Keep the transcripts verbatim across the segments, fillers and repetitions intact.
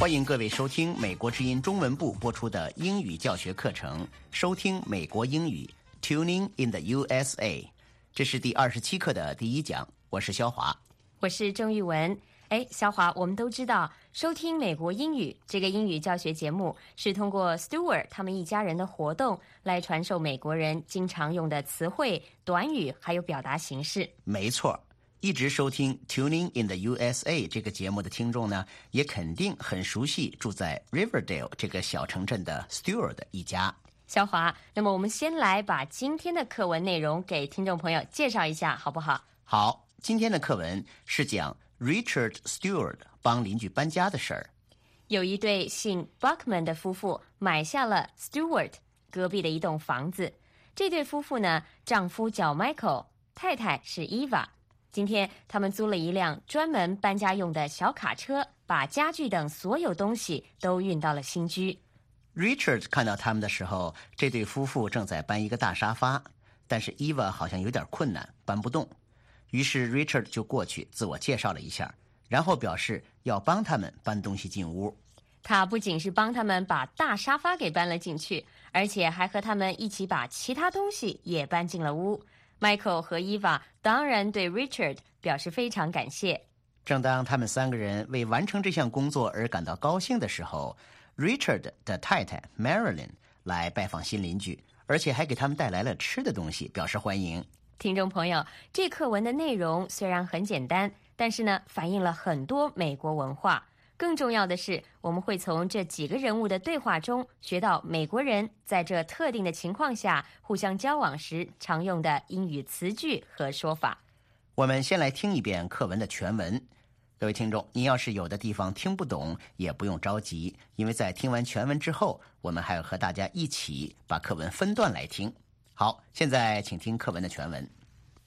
欢迎各位收听美国之音中文部播出的英语教学课程，收听美国英语 Tuning in the U S A。 这是第二十七课的第一讲，我是肖华。 我是郑玉文。哎，肖华，我们都知道收听美国英语这个英语教学节目是通过 Stewart 他们一家人的活动来传授美国人经常用的词汇、短语还有表达形式。 没错，一直收听 Tuning in the U S A 这个节目的听众呢，也肯定很熟悉住在 Riverdale 这个小城镇的 Stewart 一家。 肖华，那么我们先来把今天的课文内容给听众朋友介绍一下好不好？ 好，今天的课文是讲 Richard Stewart 帮邻居搬家的事儿。 有一对姓 Buckman 的夫妇买下了 Stewart 隔壁的一栋房子。这对夫妇呢，丈夫叫 Michael， 太太是 Eva。今天他们租了一辆专门搬家用的小卡车，把家具等所有东西都运到了新居。 Richard 看到他们的时候，这对夫妇正在搬一个大沙发，但是 Eva 好像有点困难，搬不动。于是 Richard 就过去自我介绍了一下，然后表示要帮他们搬东西进屋。 他不仅是帮他们把大沙发给搬了进去，而且还和他们一起把其他东西也搬进了屋。Michael 和 Eva 当然对 Richard 表示非常感谢。 正当他们三个人为完成这项工作而感到高兴的时候， Richard 的太太 Marilyn 来拜访新邻居，而且还给他们带来了吃的东西表示欢迎。 听众朋友，这课文的内容虽然很简单，但是呢，反映了很多美国文化。更重要的是，我们会从这几个人物的对话中学到美国人在这特定的情况下互相交往时常用的英语词句和说法。 我们先来听一遍课文的全文。各位听众，您要是有的地方听不懂，也不用着急，因为在听完全文之后，我们还要和大家一起把课文分段来听。好，现在请听课文的全文。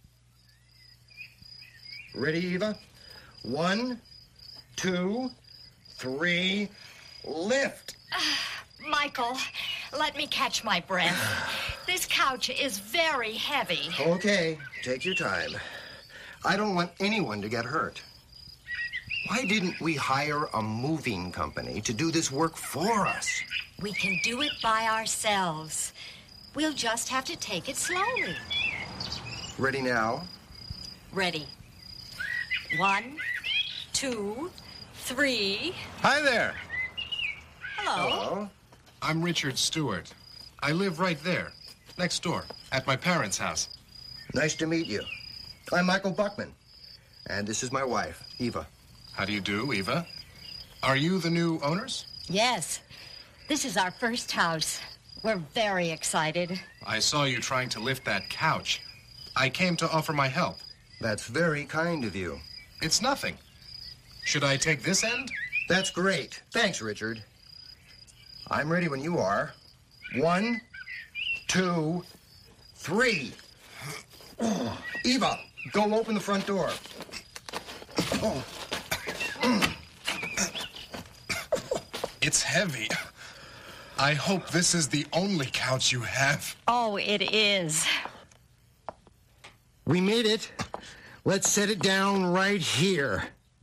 Ready, Eva? One, two, three, lift. Michael, let me catch my breath. This couch is very heavy. Okay, take your time. I don't want anyone to get hurt. Why didn't we hire a moving company to do this work for us? We can do it by ourselves. We'll just have to take it slowly. Ready now? Ready. One, two, three. Hi there. Hello. Hello. I'm Richard Stewart. I live right there, next door, at my parents' house. Nice to meet you. I'm Michael Buckman. And this is my wife, Eva. How do you do, Eva? Are you the new owners? Yes. This is our first house. We're very excited. I saw you trying to lift that couch. I came to offer my help. That's very kind of you. It's nothing. Should I take this end? That's great. Thanks, Richard. I'm ready when you are. One, two, three. Eva, go open the front door. Oh. It's heavy. I hope this is the only couch you have. Oh, it is. We made it. Let's set it down right here.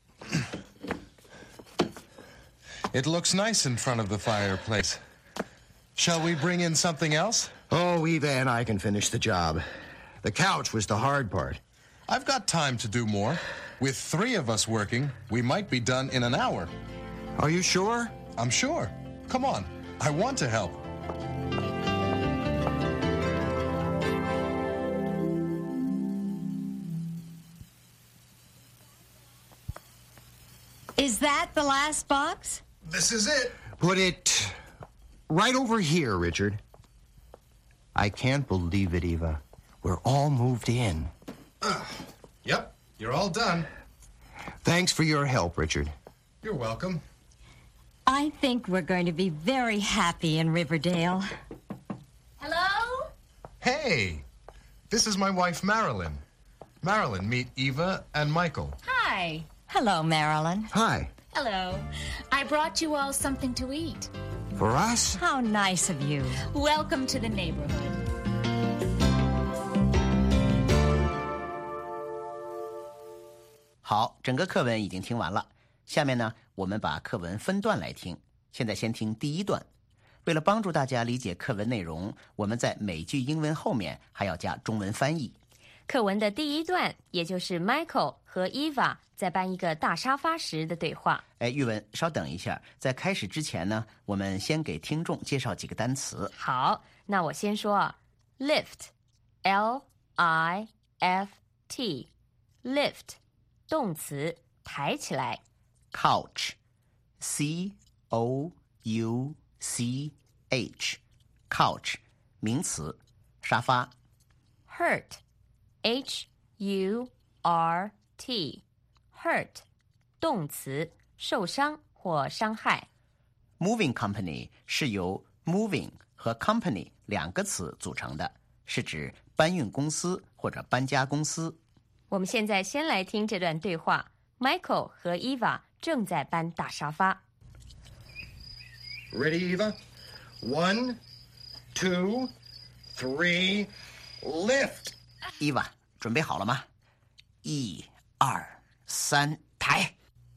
It looks nice in front of the fireplace. Shall we bring in something else? Oh, Eva and I can finish the job. The couch was the hard part. I've got time to do more. With three of us working, we might be done in an hour. Are you sure? I'm sure. Come on. I want to help. Is that the last box? This is it. Put it right over here, Richard. I can't believe it, Eva. We're all moved in. Uh, yep, you're all done. Thanks for your help, Richard. You're welcome. I think we're going to be very happy in Riverdale. Hello? Hey, this is my wife, Marilyn. Marilyn, meet Eva and Michael. Hi. Hello, Marilyn. Hi. Hello. I brought you all something to eat. For us? How nice of you. Welcome to the neighborhood. 好，整个课文已经听完了。下面呢， 我们把课文分段来听。现在先听第一段。为了帮助大家理解课文内容，我们在每句英文后面还要加中文翻译。 课文的第一段，也就是 Michael 和 Eva 在搬一个大沙发时的对话。 哎，玉文，稍等一下，在开始之前呢，我们先给听众介绍几个单词。 好，那我先说啊 ，lift， L I F T， lift， 动词，抬起来。 Couch， C O U C H， couch， 名词，沙发。 Hurt， H U R T， hurt， 动词，受伤或伤害。 Moving company 是由 moving 和 company 两个词组成的，是指搬运公司或者搬家公司。 我们现在先来听这段对话。Michael 和 Eva 正在搬大沙发。 Ready, Eva? One, two, three, lift. Eva， 准备好了吗？一、二、三，抬。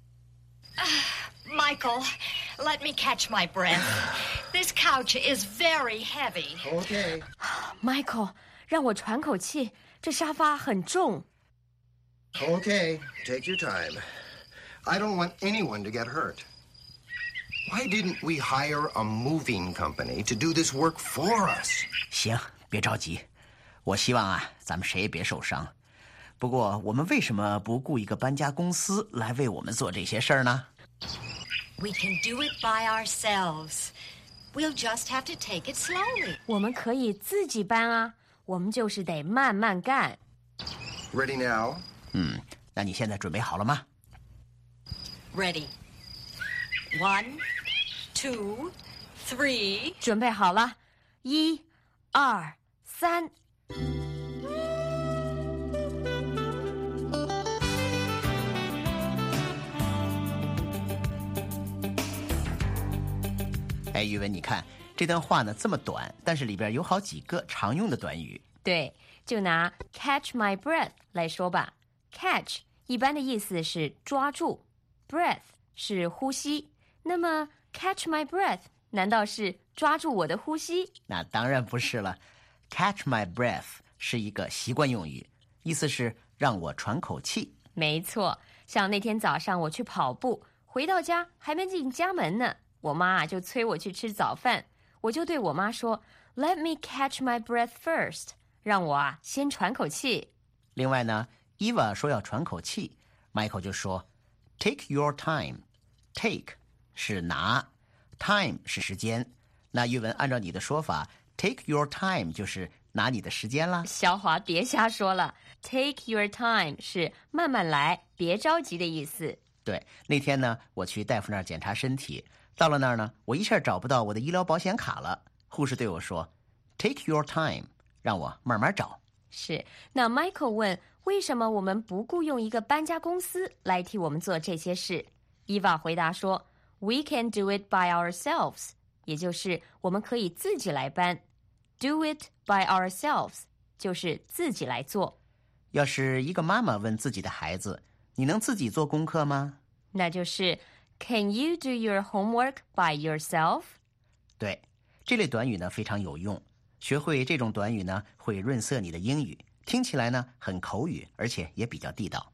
Michael, let me catch my breath. This couch is very heavy. Okay. Michael， 让我喘口气，这沙发很重。 Okay, take your time. I don't want anyone to get hurt. Why didn't we hire a moving company to do this work for us? 行，别着急。我希望啊，咱们谁也别受伤。不过，我们为什么不雇一个搬家公司来为我们做这些事儿呢？ We can do it by ourselves. We'll just have to take it slowly. 我们可以自己搬啊，我们就是得慢慢干。 Ready now? 嗯，那你现在准备好了吗？ Ready. One, two, three. 准备好了，一、二、三。哎，宇文，你看这段话呢这么短，但是里边有好几个常用的短语。对，就拿 catch my breath 来说吧。catch 一般的意思是抓住， breath 是呼吸。那么 catch my breath 难道是抓住我的呼吸？那当然不是了。catch my breath 是一个习惯用语，意思是让我喘口气。没错，像那天早上我去跑步，回到家还没进家门呢，我妈啊就催我去吃早饭，我就对我妈说 Let me catch my breath first， 让我啊先喘口气。另外呢 Eva 说要喘口气， Michael 就说 Take your time。 Take 是拿， time 是时间。那玉文按照你的说法， Take your time 就是拿你的时间啦。小华别瞎说了， Take your time 是慢慢来，别着急的意思。对，那天呢我去大夫那儿检查身体，到了那儿呢，我一下找不到我的医疗保险卡了。护士对我说 Take your time， 让我慢慢找。是，那 Michael 问为什么我们不雇用一个搬家公司来替我们做这些事？ Eva 回答说 We can do it by ourselves， 也就是我们可以自己来搬。 Do it by ourselves 就是自己来做。要是一个妈妈问自己的孩子，你能自己做功课吗？那就是Can you do your homework by yourself？ 对，这类短语呢非常有用，学会这种短语呢会润色你的英语，听起来呢很口语，而且也比较地道。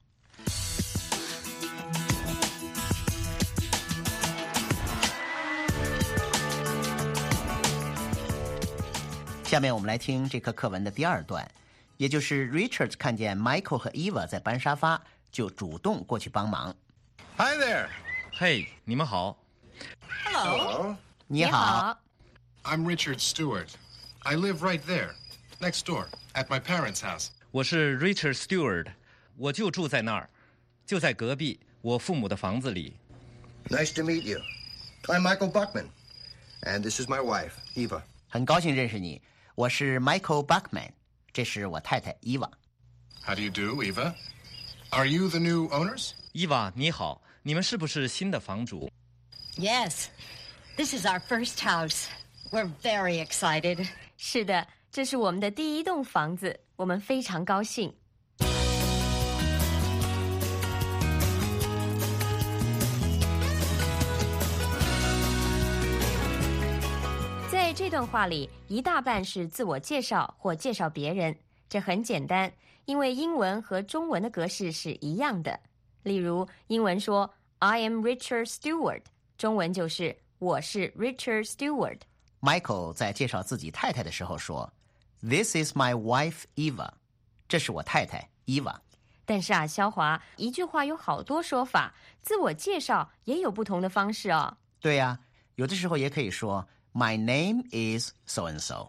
下面我们来听这课课文的第二段，也就是 Richard 看见 Michael 和 Eva 在搬沙发，就主动过去帮忙。 Hi there. 嘿，你们好。 Hello. 你好。 I'm Richard Stewart. I live right there, next door, at my parents' house. 我是 Richard Stewart， 我就住在那儿，就在隔壁我父母的房子里。 Nice to meet you. I'm Michael Buckman, and this is my wife, Eva. 很高兴认识你，我是 Michael Buckman， 这是我太太 Eva。 How do you do, Eva? Are you the new owners? 伊娃，你好，你们是不是新的房主？ Yes. This is our first house. We're very excited. 是的，这是我们的第一栋房子，我们非常高兴。 这段话里一大半是自我介绍或介绍别人，这很简单，因为英文和中文的格式是一样的。例如，英文说 I am Richard Stewart， 中文就是我是 Richard Stewart。Michael 在介绍自己太太的时候说 This is my wife Eva， 这是我太太 Eva。 但是啊，肖华，一句话有好多说法，自我介绍也有不同的方式哦。 对呀、啊，有的时候也可以说 My name is so and so。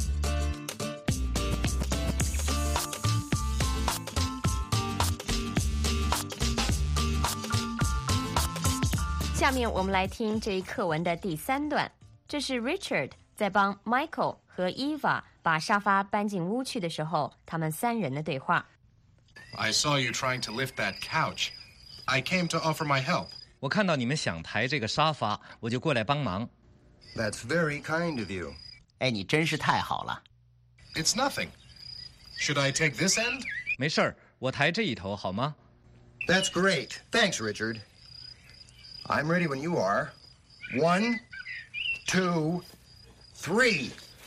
下面我们来听这一课文的第三段，这是 Richard 在帮 Michael 和 Eva 把沙发搬进屋去的时候，他们三人的对话。 I saw you trying to lift that couch. I came to offer my help. 我看到你们想抬这个沙发，我就过来帮忙。 That's very kind of you. 哎，你真是太好了。 It's nothing. Should I take this end? 没事儿，我抬这一头好吗？ That's great. Thanks, Richard. I'm ready when you are. One, two, three.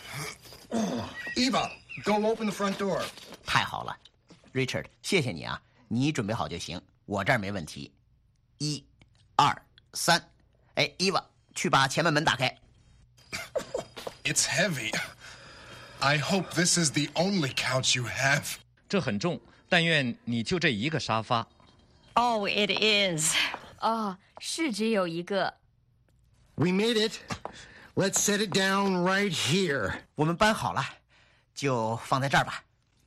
Eva, go open the front door. 太好了 Richard， 谢谢你啊，你准备好就行，我这儿没问题。一、二、三，哎 Eva， 去把前门门打开。 It's heavy. I hope this is the only couch you have. 这很重，但愿你就这一个沙发。 Oh, it is. 哦，是只有一个。 We made it. Let's set it down right here. 我们搬好了，就放在这儿吧。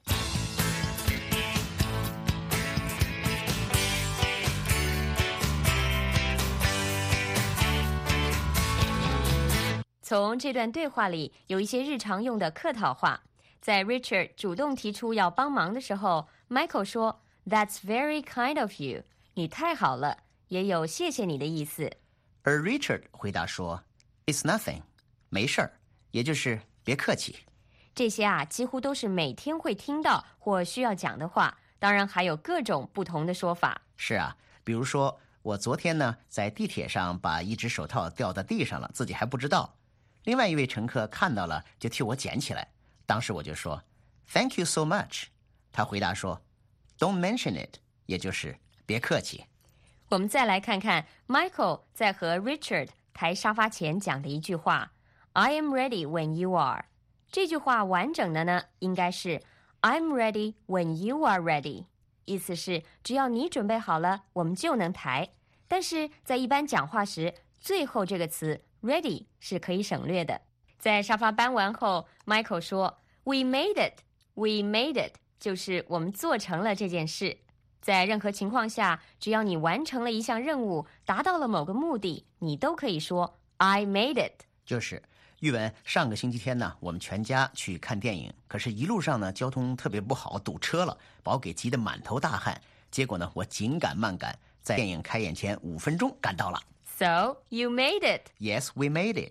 从这段对话里有一些日常用的客套话。在 Richard 主动提出要帮忙的时候， Michael 说 That's very kind of you， 你太好了，也有谢谢你的意思。 而 Richard 回答说 It's nothing， 没事儿，也就是别客气。 这些啊，几乎都是每天会听到或需要讲的话，当然还有各种不同的说法。 是啊，比如说我昨天呢在地铁上把一只手套掉在地上了，自己还不知道。另外一位乘客看到了，就替我捡起来。当时我就说 Thank you so much。 他回答说 Don't mention it， 也就是别客气。 我们再来看看 Michael 在和 Richard 抬沙发前讲的一句话 I am ready when you are。 这句话完整的呢，应该是 I'm ready when you are ready， 意思是只要你准备好了，我们就能抬。但是在一般讲话时，最后这个词Ready 是可以省略的。在沙发搬完后 Michael 说 We made it， We made it 就是我们做成了这件事。在任何情况下，只要你完成了一项任务，达到了某个目的，你都可以说 I made it。 就是玉文，上个星期天呢，我们全家去看电影，可是一路上呢交通特别不好，堵车了，把我给急得满头大汗。结果呢，我紧赶慢赶，在电影开演前五分钟赶到了。 So, you made it. Yes, we made it.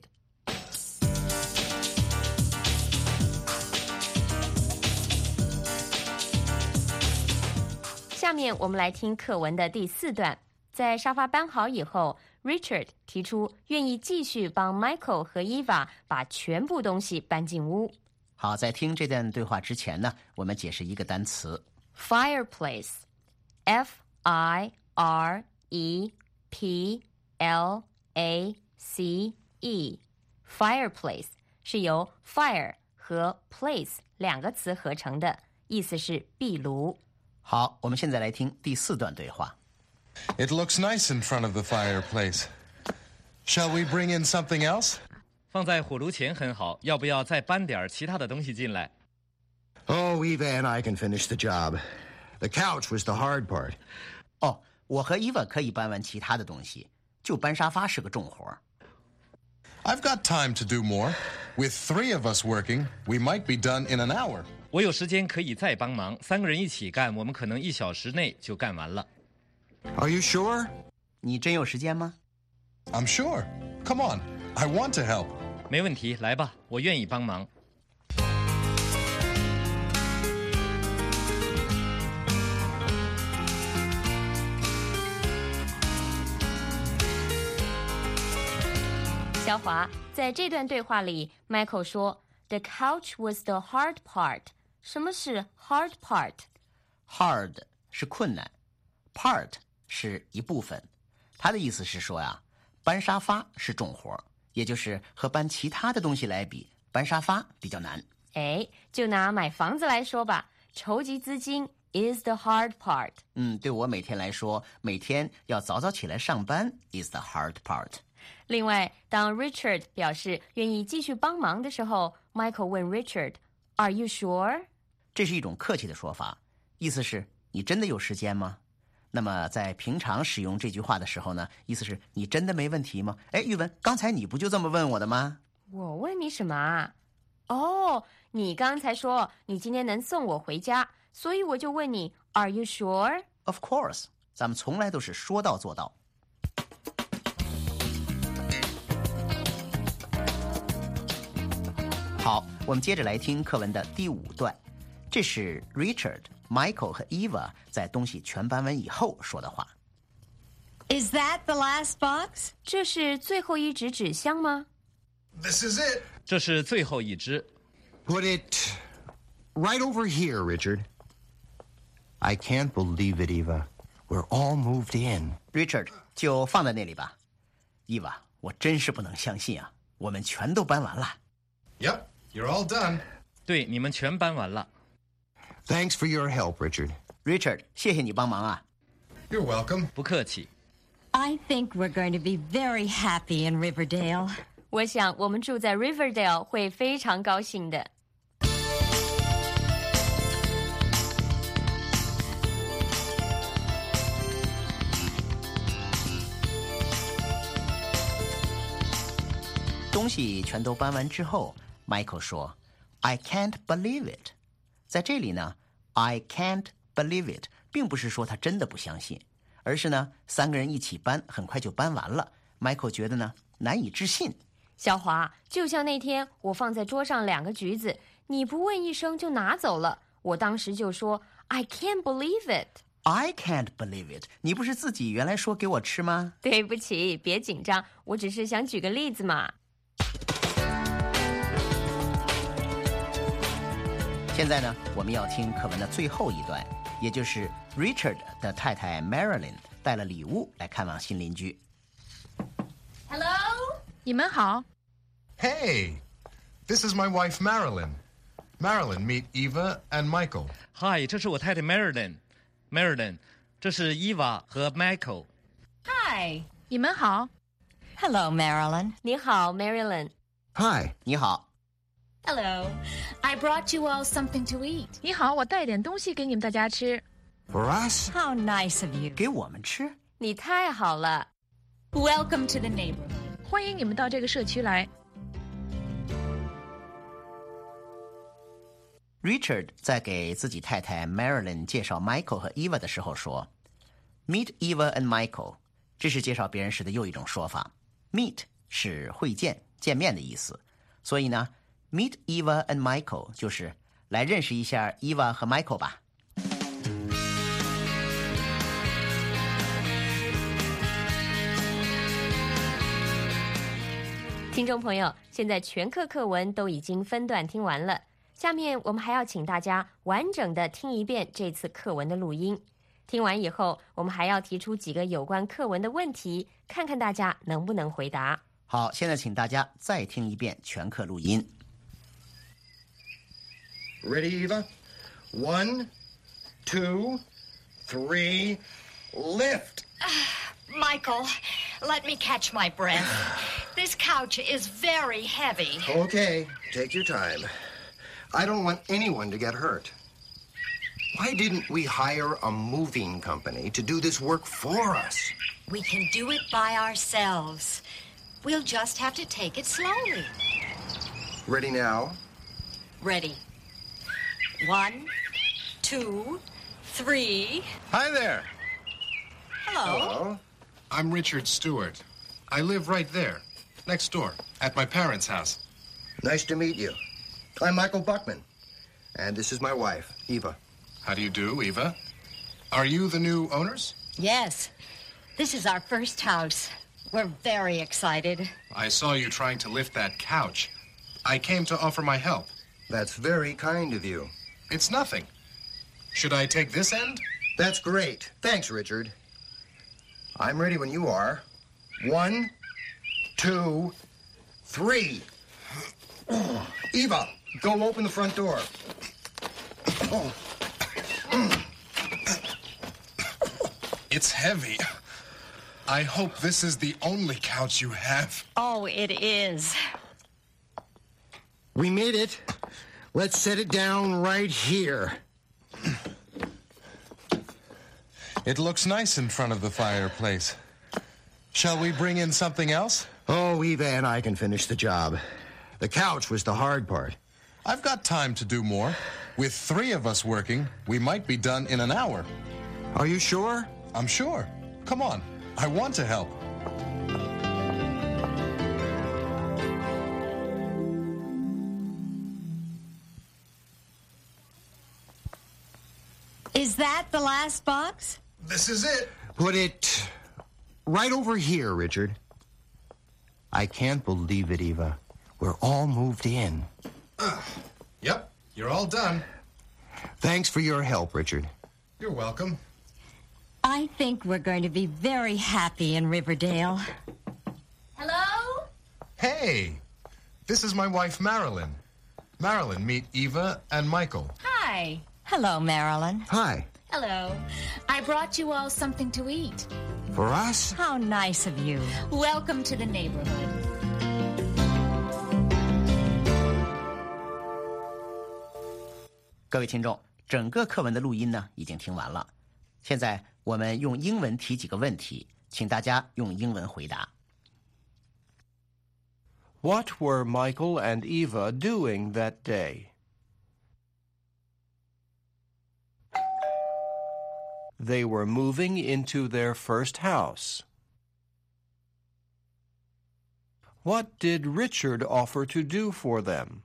下面我们来听课文的第四段。在沙发搬好以后， Richard 提出愿意继续帮 Michael 和 Eva 把全部东西搬进屋。 好，在听这段对话之前呢，我们解释一个单词 Fireplace， F I R E P L A C E Fireplace 是由 fire 和 place 两个词合成的，意思是壁炉。 好，我们现在来听第四段对话。 It looks nice in front of the fireplace. Shall we bring in something else? 放在火炉前很好，要不要再搬点其他的东西进来？ Oh, Eva and I can finish the job. The couch was the hard part. 哦，我和 Eva 可以搬完其他的东西，就搬沙发是个重活。 I've got time to do more. With three of us working, we might be done in an hour. 我有时间可以再帮忙，三个人一起干，我们可能一小时内就干完了。 Are you sure? 你真有时间吗？ I'm sure. Come on. I want to help. 没问题，来吧，我愿意帮忙。 肖华， 在这段对话里 Michael 说 The couch was the hard part。 什么是 hard part？ Hard 是困难， part 是一部分。他的意思是说呀，搬沙发是重活，也就是和搬其他的东西来比，搬沙发比较难。 哎，就拿买房子来说吧，筹集资金 is the hard part。 嗯，对我每天来说，每天要早早起来上班 is the hard part。 另外，当 Richard 表示愿意继续帮忙的时候， Michael 问 Richard Are you sure？ 这是一种客气的说法，意思是你真的有时间吗？那么在平常使用这句话的时候呢，意思是你真的没问题吗？哎，玉文，刚才你不就这么问我的吗？ 我问你什么啊？哦，你刚才说你今天能送我回家，所以我就问你 Are you sure？ Of course， 咱们从来都是说到做到。好，我们接着来听课文的第五段，这是 Richard、Michael 和 Eva 在东西全搬完以后说的话。 Is that the last box? 这是最后一纸纸箱吗？ This is it. 这是最后一只。 Put it right over here, Richard. I can't believe it, Eva. We're all moved in. Richard 就放在那里吧。 Eva， 我真是不能相信啊，我们全都搬完了。 Yep, you're all done. 对，你们全搬完了。 Thanks for your help, Richard. Richard， 谢谢你帮忙啊。 You're welcome. 不客气。 I think we're going to be very happy in Riverdale. 我想我们住在 Riverdale 会非常高兴的。 东西全都搬完之后 Michael 说 I can't believe it。 在这里呢 I can't believe it 并不是说他真的不相信，而是呢三个人一起搬，很快就搬完了。 Michael 觉得呢难以置信。 小华，就像那天我放在桌上两个橘子，你不问一声就拿走了，我当时就说 I can't believe it。 I can't believe it， 你不是自己原来说给我吃吗？ 对不起，别紧张，我只是想举个例子嘛。 现在呢，我们要听课文的最后一段，也就是 Richard 的太太 Marilyn 带了礼物来看望新邻居。 Hello？ 你们好。 Hey, this is my wife, Marilyn. Marilyn, meet Eva and Michael. 嗨，这是我太太 Marilyn。Marilyn， 这是 Eva 和 Michael。 Hi。 你们好。 Hello, Marilyn. 你好 Marilyn。 Hi. 你好。 Hello. I brought you all something to eat. 你好，我带点东西给你们大家吃。 For us? How nice of you. 给我们吃？ 你太好了。 Welcome to the neighborhood. 欢迎你们到这个社区来。 Richard 在给自己太太 Marilyn 介绍 Michael 和 Eva 的时候说 Meet Eva and Michael， 这是介绍别人时的又一种说法。 Meet 是会见、见面的意思，所以呢 Meet Eva and Michael 就是来认识一下 Eva 和 Michael 吧。 听众朋友，现在全课课文都已经分段听完了，下面我们还要请大家完整的听一遍这次课文的录音。听完以后，我们还要提出几个有关课文的问题，看看大家能不能回答。 好，现在请大家再听一遍全课录音。 Ready, Eva? One, two, three, lift. Michael, let me catch my breath. This couch is very heavy. Okay, take your time. I don't want anyone to get hurt. Why didn't we hire a moving company to do this work for us? We can do it by ourselves. We'll just have to take it slowly. Ready now? Ready. One, two, three. Hi there. Hello. Hello. I'm Richard Stewart. I live right there, next door, at my parents' house. Nice to meet you. I'm Michael Buckman. And this is my wife, Eva. How do you do, Eva? Are you the new owners? Yes. This is our first house. We're very excited. I saw you trying to lift that couch. I came to offer my help. That's very kind of you. It's nothing. Should I take this end? That's great. Thanks, Richard. I'm ready when you are. One, two, three. Eva, go open the front door. Oh. It's heavy. I hope this is the only couch you have. Oh, it is. We made it. Let's set it down right here. It looks nice in front of the fireplace. Shall we bring in something else? Oh, Eva and I can finish the job. The couch was the hard part. I've got time to do more. With three of us working, we might be done in an hour. Are you sure? I'm sure. Come on. I want to help. Is that the last box? This is it. Put it right over here, Richard. I can't believe it, Eva. We're all moved in. Uh, yep, you're all done. Thanks for your help, Richard. You're welcome. I think we're going to be very happy in Riverdale. Hello? Hey, this is my wife, Marilyn. Marilyn, meet Eva and Michael. Hi. Hello, Marilyn. Hi. Hello. I brought you all something to eat. For us? How nice of you. Welcome to the neighborhood. 各位听众，整个课文的录音呢已经听完了，现在我们用英文提几个问题，请大家用英文回答。 What were Michael and Eva doing that day? They were moving into their first house. What did Richard offer to do for them?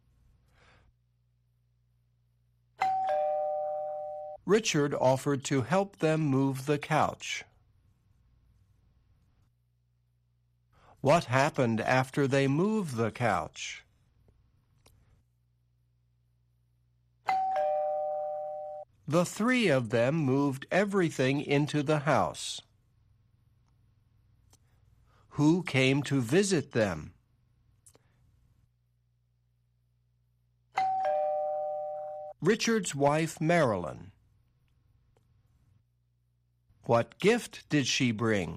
Richard offered to help them move the couch. What happened after they moved the couch? The three of them moved everything into the house. Who came to visit them? Richard's wife, Marilyn. What gift did she bring?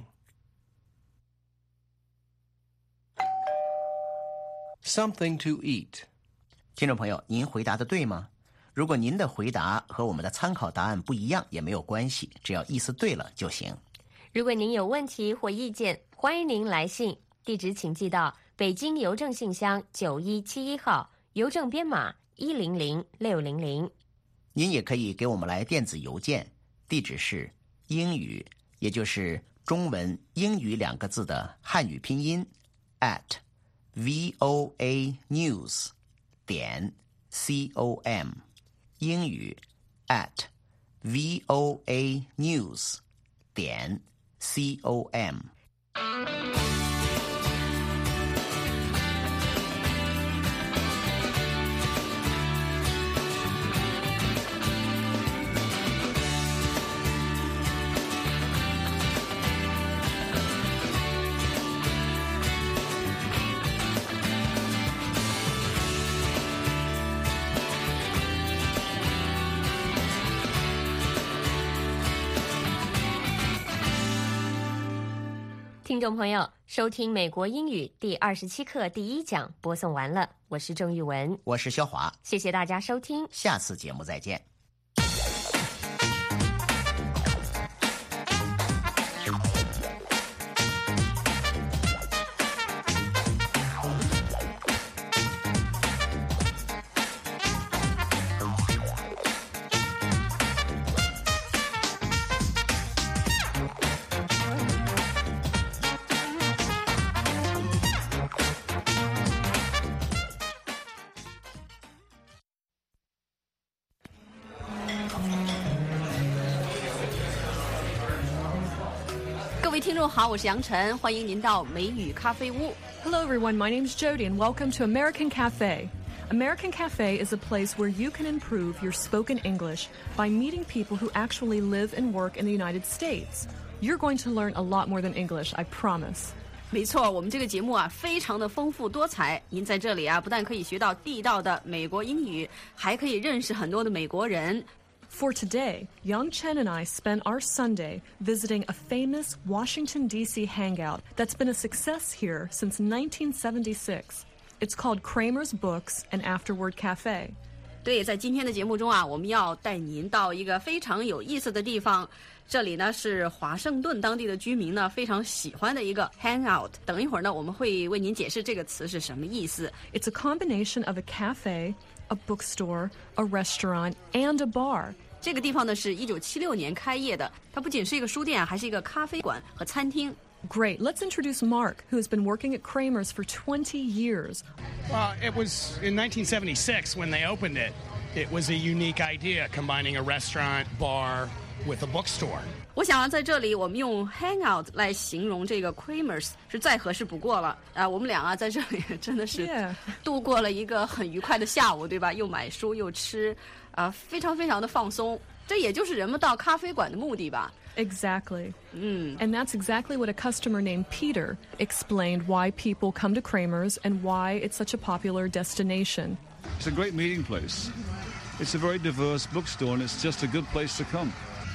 Something to eat. 听众朋友，您回答的对吗？如果您的回答和我们的参考答案不一样，也没有关系，只要意思对了就行。 如果您有问题或意见，欢迎您来信，地址请寄到北京邮政信箱九一七一号，邮政编码一零零六零零。 您也可以给我们来电子邮件，地址是英语，也就是中文英语两个字的汉语拼音 at voa news 点 com， 英语 at voa news 点 com。 听众朋友，收听美国英语第二十七课第一讲播送完了，我是郑玉文， 我是肖华， 谢谢大家收听， 下次节目再见。 位听众好，我是杨晨，欢迎您到美语咖啡屋。 Hello everyone, my name is Jody and welcome to American Cafe. American Cafe is a place where you can improve your spoken English by meeting people who actually live and work in the United States. You're going to learn a lot more than English, I promise. 没错，我们这个节目啊，非常的丰富多彩。您在这里啊，不但可以学到地道的美国英语，还可以认识很多的美国人。 For today, Yang Chen and I spent our Sunday visiting a famous Washington, D C hangout that's been a success here since nineteen seventy-six. It's called Kramer's Books and Afterward Cafe. 对，在今天的节目中啊，我们要带您到一个非常有意思的地方。这里呢是华盛顿当地的居民呢非常喜欢的一个 hangout。等一会儿呢，我们会为您解释这个词是什么意思。 It's a combination of a cafe, a bookstore, a restaurant, and a bar. 这个地方呢是一九七六年开业的，它不仅是一个书店，还是一个咖啡馆和餐厅。 Great. Let's introduce Mark, who has been working at Kramer's for twenty years. Well, it was in nineteen seventy-six when they opened it. It was a unique idea, combining a restaurant, bar, with a bookstore. 我想啊，在这里我们用 hangout 来形容这个 Kramer's 是再合适不过了啊！我们俩啊在这里真的是度过了一个很愉快的下午，对吧？又买书又吃，啊，非常非常的放松。这也就是人们到咖啡馆的目的吧。 Exactly. Mm. And that's exactly what a customer named Peter explained why people come to Kramer's and why it's such a popular destination. It's a great meeting place. It's a very diverse bookstore, and it's just a good place to come.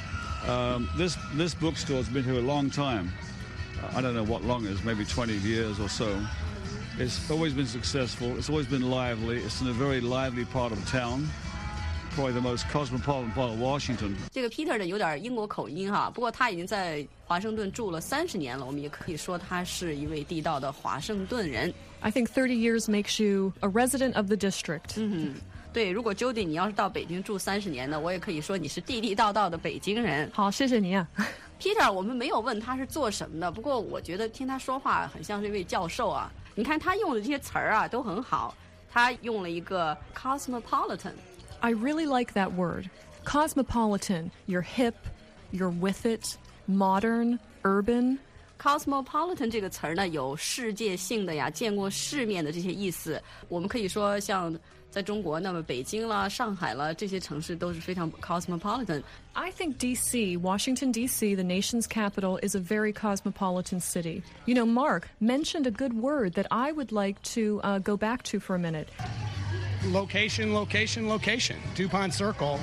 Um, this this bookstore's been here a long time. Uh, I don't know what long it is, maybe twenty years or so. It's always been successful. It's always been lively. It's in a very lively part of town. Probably the most cosmopolitan part of Washington. 这个 Peter 呢有点英国口音哈，不过他已经在华盛顿住了三十年了，我们也可以说他是一位地道的华盛顿人。 I think thirty years makes you a resident of the district. 嗯，对，如果 Jody 你要是到北京住三十年呢，我也可以说你是地地道道的北京人。 好，谢谢你啊。 Peter 我们没有问他是做什么的，不过我觉得听他说话很像是一位教授啊。你看他用的这些词儿啊都很好，他用了一个 cosmopolitan。I really like that word. Cosmopolitan. You're hip, you're with it, modern, urban. Cosmopolitan 这个词儿呢，有世界性的呀，见过世面的这些意思。我们可以说，像在中国，那么北京啦、上海啦，这些城市都是非常 cosmopolitan。 I think D C, Washington, D C, the nation's capital, is a very cosmopolitan city. You know, Mark mentioned a good word that I would like to uh, go back to for a minute. Location, location, location. DuPont Circle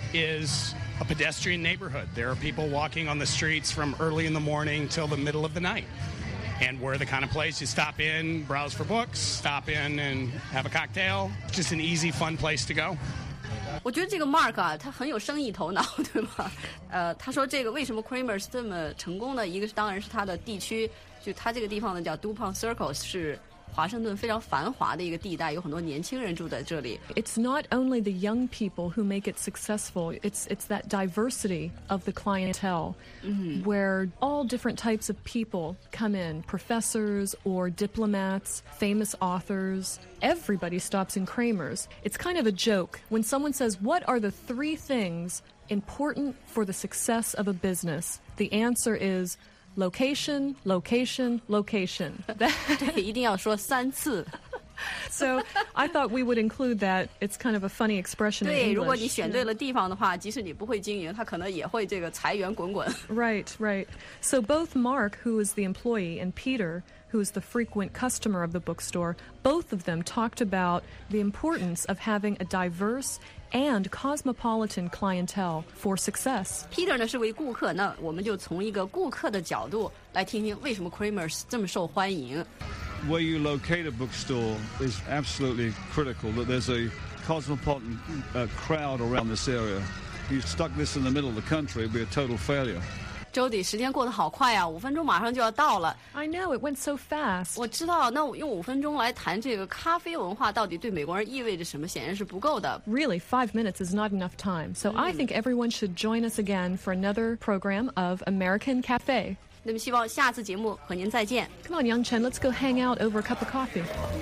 is a pedestrian neighborhood. There are people walking on the streets from early in the morning till the middle of the night. And we're the kind of place you stop in, browse for books, stop in and have a cocktail. Just an easy, fun place to go. 我觉得这个 Mark 啊，他很有生意头脑，对吗？呃，他说这个为什么 Kramer's 这么成功呢？一个是当然是他的地区，就他这个地方呢叫 DuPont Circle 是。华盛顿非常繁华的一个地带，有很多年轻人住在这里。 It's not only the young people who make it successful. It's it's that diversity of the clientele, mm-hmm. where all different types of people come in, professors or diplomats, famous authors. Everybody stops in Kramer's. It's kind of a joke when someone says, "What are the three things important for the success of a business?" The answer is location, location, location. 对，一定要说三次。 So I thought we would include that. It's kind of a funny expression in English. 对，如果你选对了地方的话，即使你不会经营，他可能也会这个财源滚滚。 Right, right. So both Mark, who is the employee, and Peter, who is the frequent customer of the bookstore, both of them talked about the importance of having a diverse and cosmopolitan clientele for success. Peter 呢是位顾客，那我们就从一个顾客的角度来听听为什么 Kramer's 这么受欢迎。 Where you locate a bookstore is absolutely critical, that there's a cosmopolitan uh, crowd around this area. If you stuck this in the middle of the country, it'd be a total failure. Jody 时间过得好快啊，五分钟马上就要到了。 I know, it went so fast. 我知道，那我用五分钟来谈这个咖啡文化到底对美国人意味着什么，显然是不够的。 Really, five minutes is not enough time. So、mm. I think everyone should join us again for another program of American Cafe. 那么希望下次节目和您再见。 Come on, Young Chen, let's go hang out over a cup of coffee.